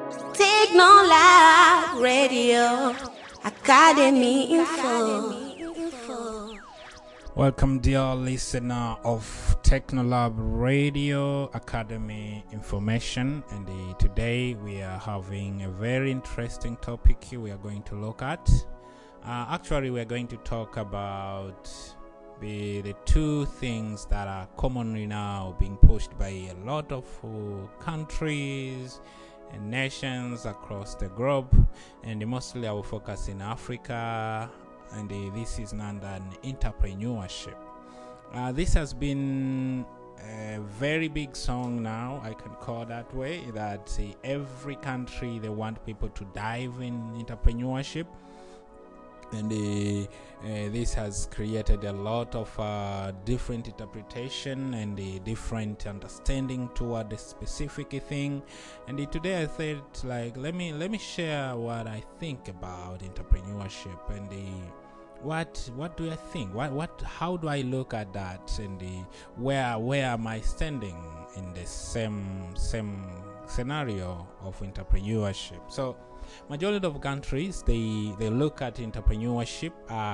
Technolab Radio Academy Info. Welcome, dear listener of Technolab Radio Academy Information, and today we are having a very interesting topic we are going to look at. Actually, we are going to talk about the two things that are commonly now being pushed by a lot of countries and nations across the globe, and mostly I will focus in Africa, and this is known as entrepreneurship. This has been a very big song now, I can call that way, that every country they want people to dive in entrepreneurship, and this has created a lot of different interpretation and different understanding toward the specific thing. And today I thought, like, let me share what I think about entrepreneurship and what do I think? How do I look at that, and where am I standing in the same scenario of entrepreneurship? So majority of countries, they look at entrepreneurship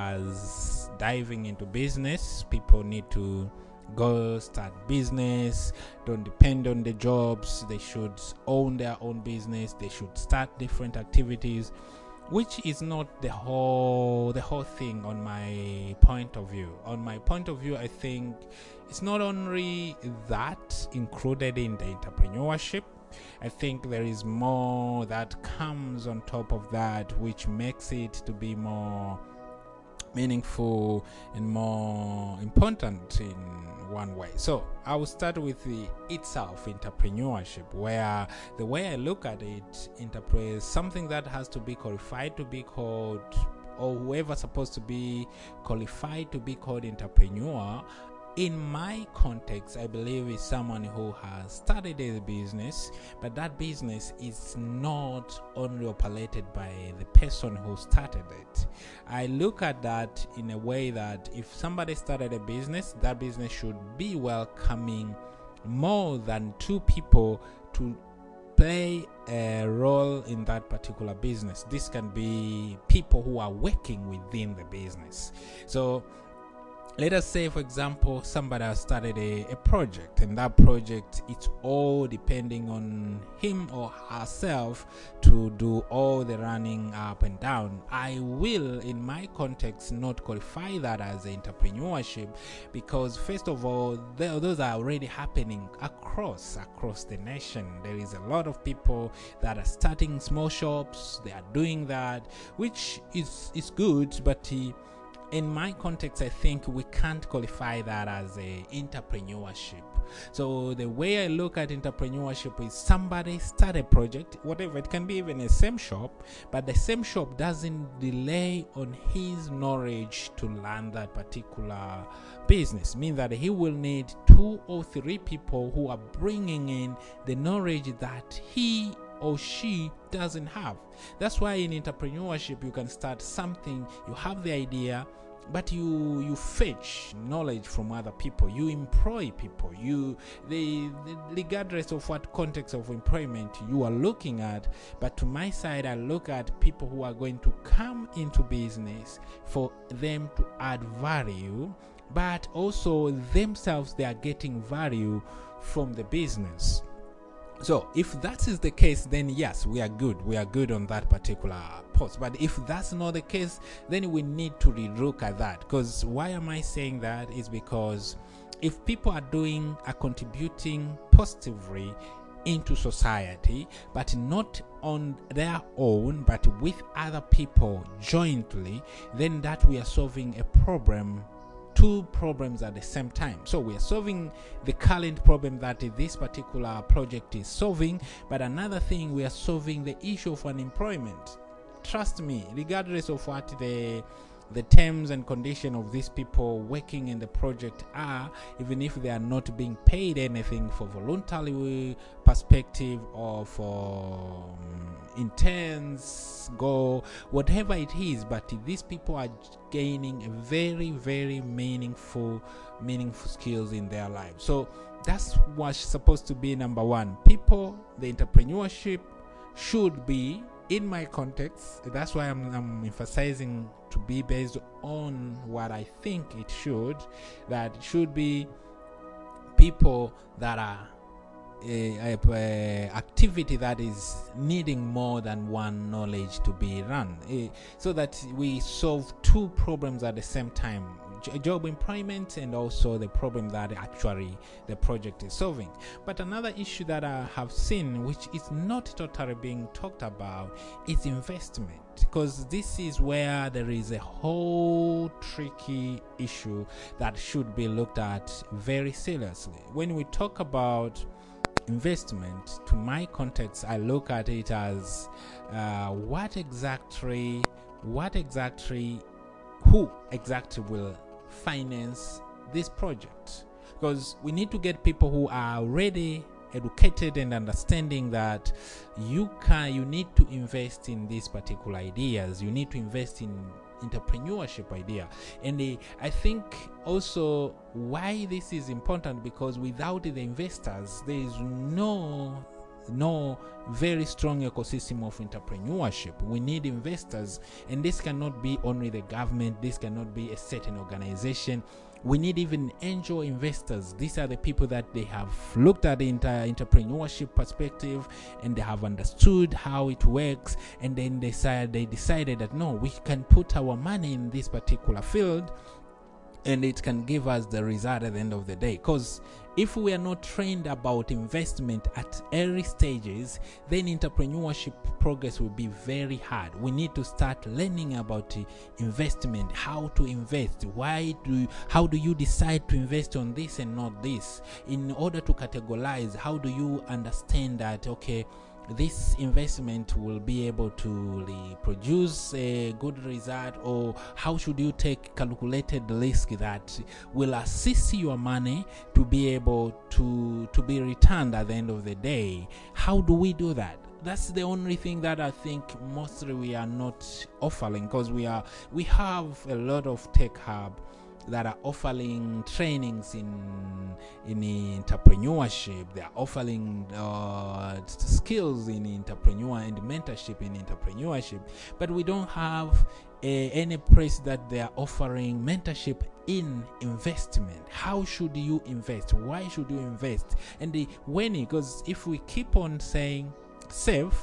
as diving into business. People need to go start business, don't depend on the jobs, they should own their own business, they should start different activities, which is not the whole thing on my point of view. On my point of view, I think it's not only that included in the entrepreneurship. I think there is more that comes on top of that, which makes it to be more meaningful and more important in one way. So I will start with the itself, entrepreneurship, where the way I look at it, enterprise, something that has to be qualified to be called, or whoever's supposed to be qualified to be called entrepreneur. In my context, I believe is someone who has started a business, but that business is not only operated by the person who started it. I look at that in a way that if somebody started a business, that business should be welcoming more than two people to play a role in that particular business. This can be people who are working within the business. So let us say, for example, somebody has started a project, and that project, it's all depending on him or herself to do all the running up and down. I will, in my context, not qualify that as entrepreneurship, because first of all, those are already happening across the nation. There is a lot of people that are starting small shops. They are doing that, which is good, but in my context, I think we can't qualify that as a entrepreneurship. So the way I look at entrepreneurship is somebody start a project, whatever, it can be even a same shop, but the same shop doesn't rely on his knowledge to learn that particular business. Mean that he will need 2 or 3 people who are bringing in the knowledge that he or she doesn't have. That's why in entrepreneurship you can start something, you have the idea, but you fetch knowledge from other people, you employ people, regardless of what context of employment you are looking at. But to my side, I look at people who are going to come into business for them to add value, but also themselves, they are getting value from the business. So if that is the case, then yes, we are good on that particular post. But if that's not the case, then we need to relook at that. Because why am I saying that? Is because if people are contributing positively into society, but not on their own, but with other people jointly, then that we are solving a problem, 2 problems at the same time. So we are solving the current problem that this particular project is solving, but another thing, we are solving the issue of unemployment. Trust me, regardless of what the terms and conditions of these people working in the project are, even if they are not being paid anything for voluntary perspective or for interns, go, whatever it is, but these people are gaining a very, very meaningful skills in their lives. So that's what's supposed to be number one. People, the entrepreneurship should be, in my context, that's why I'm emphasizing to be based on what I think it should, that it should be people that are activity that is needing more than one knowledge to be run, so that we solve two problems at the same time: job employment and also the problem that actually the project is solving. But another issue that I have seen, which is not totally being talked about, is investment, because this is where there is a whole tricky issue that should be looked at very seriously. When we talk about investment, to my context, I look at it as who exactly will finance this project, because we need to get people who are already educated and understanding that you need to invest in these particular ideas, you need to invest in entrepreneurship idea. And I think also why this is important, because without the investors there is no very strong ecosystem of entrepreneurship. We need investors, and this cannot be only the government, this cannot be a certain organization. We need even angel investors. These are the people that they have looked at the entrepreneurship perspective and they have understood how it works, and then they decided that no, we can put our money in this particular field and it can give us the result at the end of the day. Because if we are not trained about investment at early stages, then entrepreneurship progress will be very hard. We need to start learning about investment, how to invest, how do you decide to invest on this and not this, in order to categorize. How do you understand that, okay, this investment will be able to produce a good result, or how should you take calculated risk that will assist your money to be able to be returned at the end of the day? How do we do that? That's the only thing that I think mostly we are not offering, because we have a lot of tech hub that are offering trainings in entrepreneurship. They are offering skills in entrepreneur and mentorship in entrepreneurship, but we don't have any place that they are offering mentorship in investment. How should you invest? Why should you invest? And because if we keep on saying save,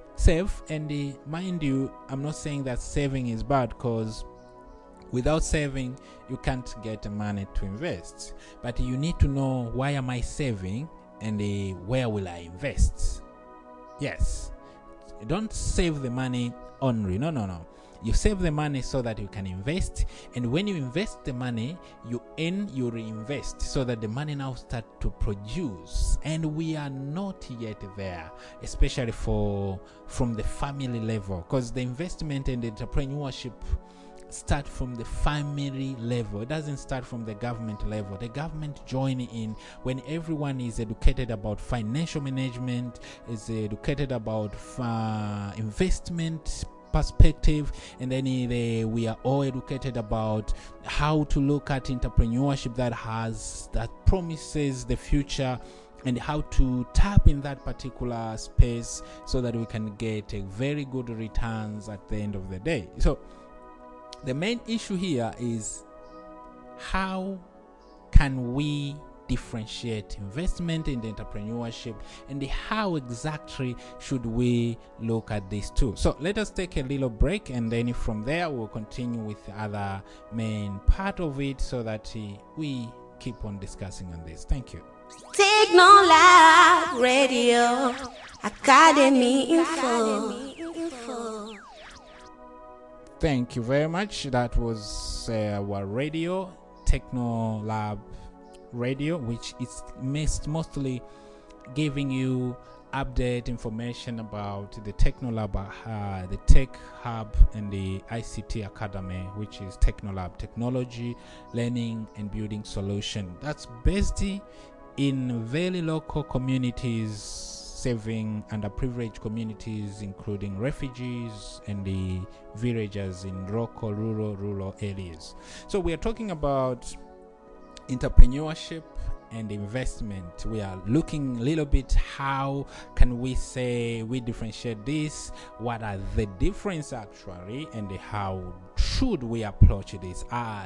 and mind you, I'm not saying that saving is bad, because without saving, you can't get money to invest. But you need to know, why am I saving, and where will I invest? Yes. Don't save the money only. No. You save the money so that you can invest, and when you invest the money, you reinvest, so that the money now start to produce. And we are not yet there, especially from the family level, because the investment and the entrepreneurship start from the family level. It doesn't start from the government level. The government join in when everyone is educated about financial management, is educated about investment perspective, and then we are all educated about how to look at entrepreneurship that promises the future, and how to tap in that particular space so that we can get a very good returns at the end of the day. So the main issue here is, how can we differentiate investment in the entrepreneurship, and how exactly should we look at these two? So let us take a little break, and then from there we'll continue with the other main part of it, so that we keep on discussing on this. Thank you. Technolab Radio Academy Info. Thank you very much. That was our radio, Technolab Radio, which is mostly giving you update information about the Technolab, the Tech Hub, and the ICT Academy, which is Technolab, Technology, Learning and Building Solution. That's based in very local communities, serving underprivileged communities, including refugees and the villagers in local, rural areas. So we are talking about entrepreneurship and investment. We are looking a little bit how can we say we differentiate this, what are the difference actually, and how should we approach this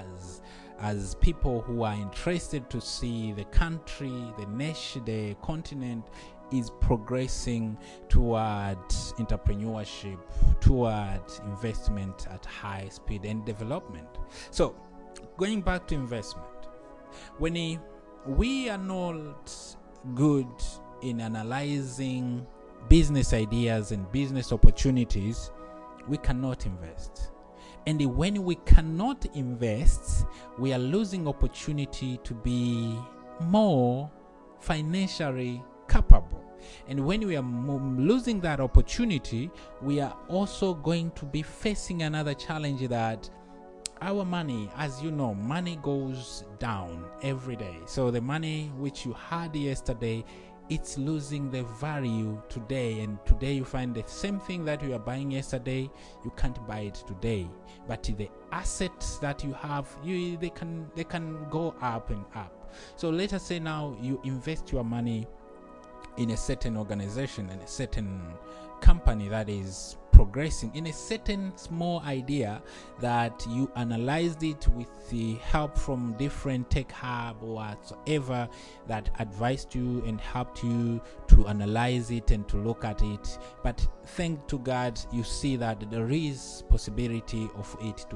as people who are interested to see the country, the nation, the continent is progressing toward entrepreneurship, toward investment at high speed and development. So going back to investment, when we are not good in analyzing business ideas and business opportunities, we cannot invest. And when we cannot invest, we are losing opportunity to be more financially capable. And when we are losing that opportunity, we are also going to be facing another challenge that our money, as you know, money goes down every day. So the money which you had yesterday, it's losing the value today, and today you find the same thing that you are buying yesterday, you can't buy it today. But the assets that you have, they can go up and up. So let us say now you invest your money in a certain organization and a certain company that is progressing in a certain small idea that you analyzed it with the help from different tech hub or whatsoever that advised you and helped you to analyze it and to look at it. But thank to God, you see that there is possibility of it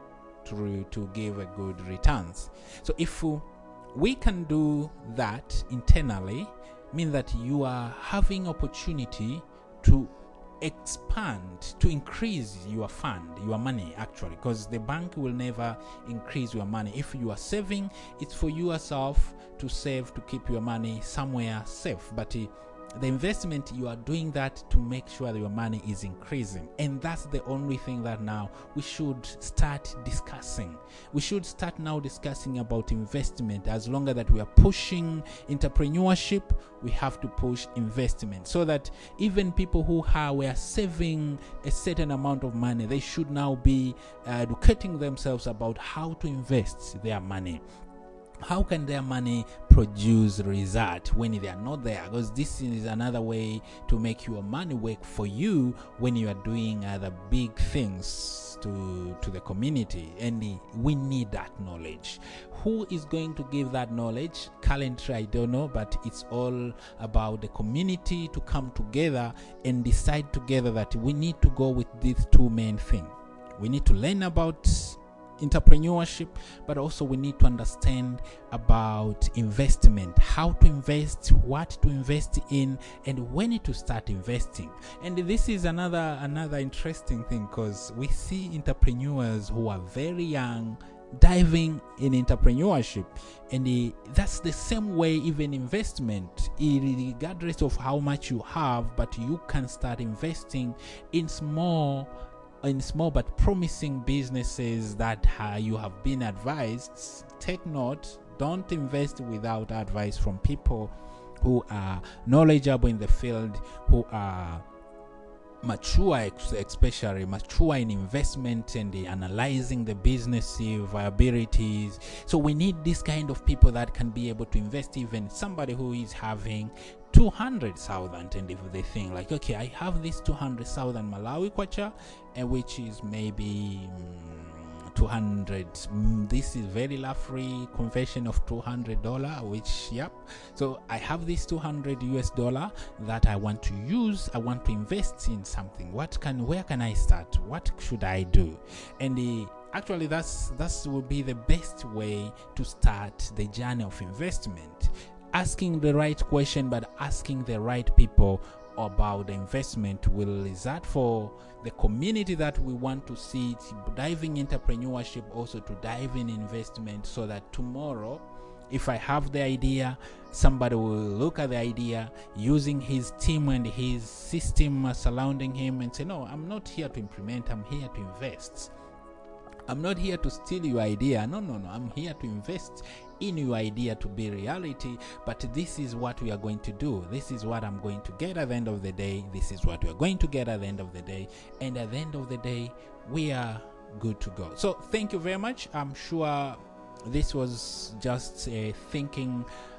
to give a good returns. So if we can do that internally, mean that you are having opportunity to expand, to increase your fund, your money actually, because the bank will never increase your money. If you are saving, it's for yourself to save, to keep your money somewhere safe. But the investment, you are doing that to make sure that your money is increasing. And that's the only thing that now we should start discussing. We should start now discussing about investment. As long as that we are pushing entrepreneurship, we have to push investment, so that even people who were saving a certain amount of money, they should now be educating themselves about how to invest their money. How can their money produce result when they are not there? Because this is another way to make your money work for you when you are doing other big things to the community. And we need that knowledge. Who is going to give that knowledge? Currently, I don't know, but it's all about the community to come together and decide together that we need to go with these two main things. We need to learn about entrepreneurship, but also we need to understand about investment, how to invest, what to invest in, and when to start investing. And this is another interesting thing, because we see entrepreneurs who are very young diving in entrepreneurship, and that's the same way even investment, regardless of how much you have, but you can start investing in small but promising businesses that you have been advised. Take note, don't invest without advice from people who are knowledgeable in the field, who are mature, especially mature in investment and analyzing the business viabilities. So we need this kind of people that can be able to invest. Even somebody who is having 200,000, and if they think like, okay, I have this 200,000 Malawi kwacha, which is maybe 200, this is very free conversion of $200, which so I have this $200 that I want to use. I want to invest in something. Where can I start? What should I do? And actually that will be the best way to start the journey of investment. Asking the right question, but asking the right people about the investment will result for the community that we want to see diving entrepreneurship, also to dive in investment, so that tomorrow, if I have the idea, somebody will look at the idea using his team and his system surrounding him and say, no, I'm not here to implement, I'm here to invest. I'm not here to steal your idea. No. I'm here to invest in your idea to be reality. But this is what we are going to do. This is what I'm going to get at the end of the day. This is what we are going to get at the end of the day. And at the end of the day, we are good to go. So thank you very much. I'm sure this was just a thinking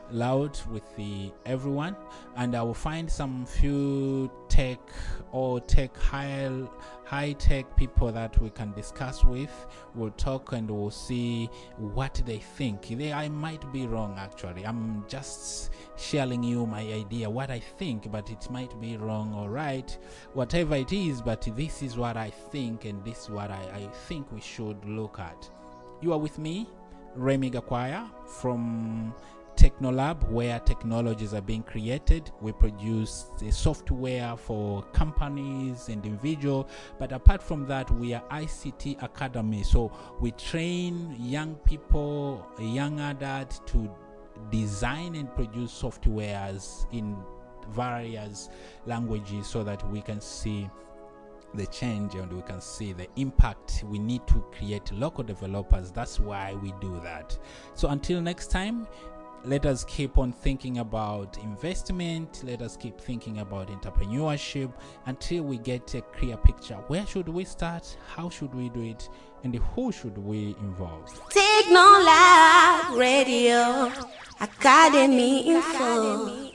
loud with everyone, and I will find some few tech or high tech people that we can discuss with. We'll talk and we'll see what they think. I might be wrong, actually. I'm just sharing you my idea, what I think, but it might be wrong or right, whatever it is, but this is what I think, and this is what I think we should look at. You are with me, Remy Gakwaya, from Technolab, where technologies are being created. We produce the software for companies and individuals, but apart from that, we are ICT Academy. So we train young people, young adults to design and produce softwares in various languages so that we can see the change and we can see the impact. We need to create local developers. That's why we do that. So until next time, let us keep on thinking about investment. Let us keep thinking about entrepreneurship until we get a clear picture. Where should we start? How should we do it? And who should we involve? Technolab Radio Academy Info.